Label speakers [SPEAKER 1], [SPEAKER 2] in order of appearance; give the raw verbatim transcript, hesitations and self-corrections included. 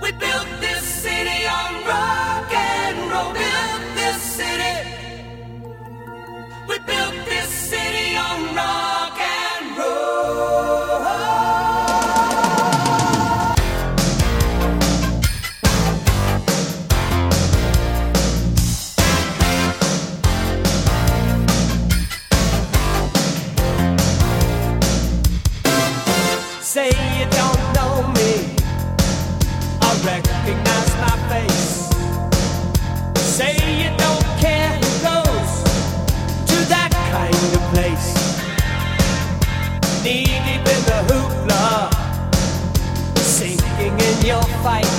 [SPEAKER 1] We built this city on rock and roll. Built this city. We built this city on rock and roll. Say you don't know me, I recognize my face. Say you don't care who goes to that kind of place. Knee deep in the hoopla, sinking in your fight.